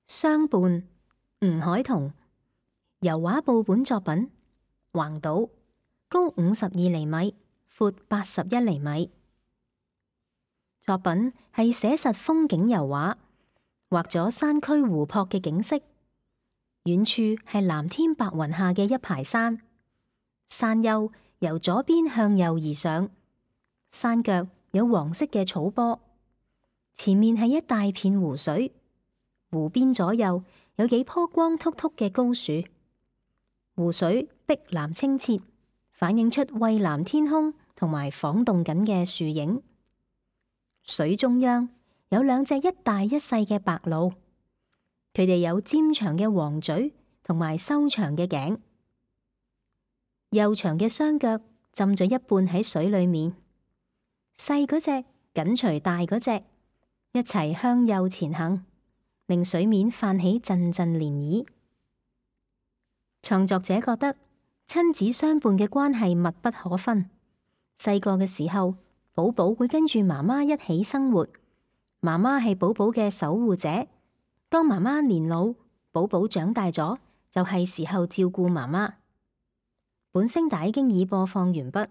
相伴，吳凱彤，油畫布本作品，橫島，高52厘米，闊81厘米。作品係寫實風景油畫，畫咗山區湖泊嘅景色，遠處係藍天白雲下嘅一排山，山丘由左邊向右而上，山腳有黃色嘅草坡，前面係一大片湖水。湖邊左右有幾棵光禿禿嘅高樹，湖水碧藍清澈，反映出蔚藍天空同埋晃動緊嘅樹影。水中央有兩隻一大一細嘅白鷺，佢哋有尖長嘅黃嘴同埋修長嘅頸，幼長嘅雙腳浸咗一半喺水裏面，細嗰隻緊隨大嗰隻，一齊向右前行，令水面泛起陣陣漣漪。創作者覺得親子相伴嘅關係密不可分。細個嘅時候，寶寶會跟住媽媽一起生活，媽媽係寶寶嘅守護者。當媽媽年老，寶寶長大咗，就係時候照顧媽媽。本聲帶經已播放完畢。